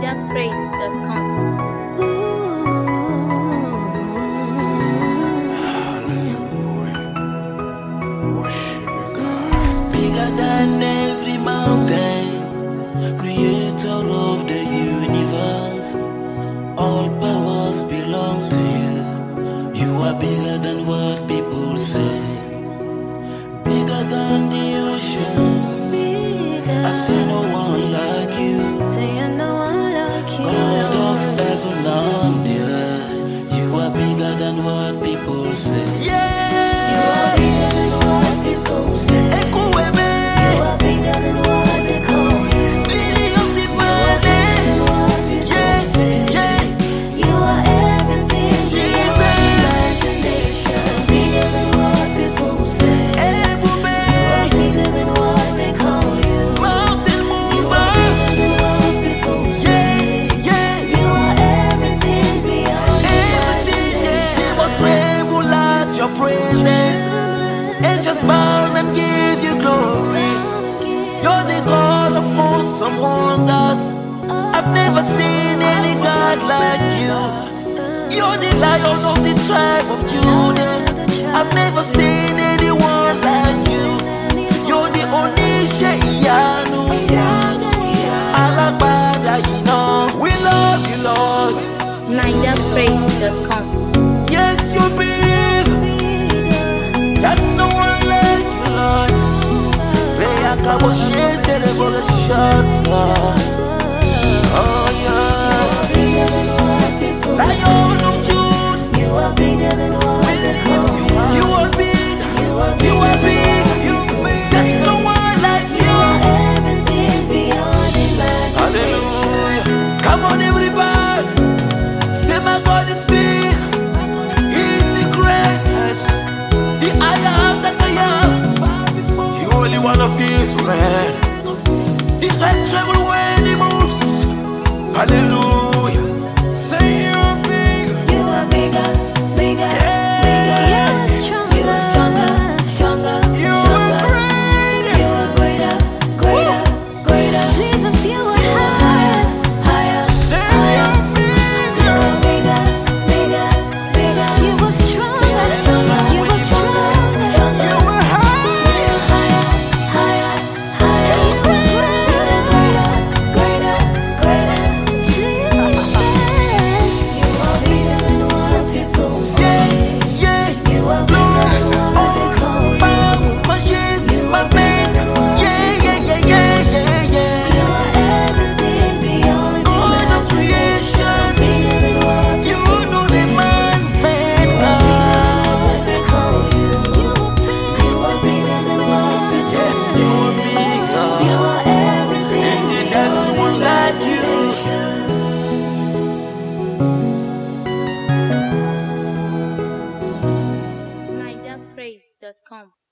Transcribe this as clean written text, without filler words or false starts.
NigerPraise.com. Bigger than every mountain, creator of the universe. All powers belong to you. You are bigger than what people say. Bigger than the ocean. I see no one like you. God of heaven and the earth. You are bigger than what people say. You are bigger than what people say. You are bigger than what they call you. Lily of the You are bigger than what people say. You are everything beyond imagination. Bigger than what people say. You are bigger than what they call you. Mountain You mover. are bigger than what people say. You are everything beyond imagination. Was able at your presence. Angels bow and give you glory. You're the God of awesome wonders. I've never seen any God like you. You're the Lion of the tribe of Judah. I've never seen anyone like you. You're the Onishe Iyanu. Alagbada Ina. We love you, Lord. NigerPraise.com. Yes, you're big. That's no one like you, Lord. Oh, yeah. Bigger than what people say. Lion of Judah. You are bigger than what they call you. You are big. You are You are big. big. There's no one like You you. are everything beyond imagination. Hallelujah. Come on, everybody. Say my God is big. He's the greatest. The I am that I am. The only one of Israel. The red tremble when he moves. Hallelujah. Say you're big. You are bigger, bigger, bigger. You are stronger, stronger, You are stronger. great. You are greater, greater, greater. Jesus, you are higher, higher, Say higher. you're big. You are bigger, bigger, bigger. You are stronger, stronger. You are stronger, stronger. You are high. You are higher, higher, higher. You are greater, greater, greater. Jesus, you are bigger than what people say. Yeah. You are bigger than what they call you. My Jesus, my man. Yeah. You are everything beyond God of imagination. creation. Bigger than what You people know the say. man, man. What they call you. You are bigger than what people Yes, say. you are bigger. You are everything Indeed, there's no one like you. NigerPraise.com.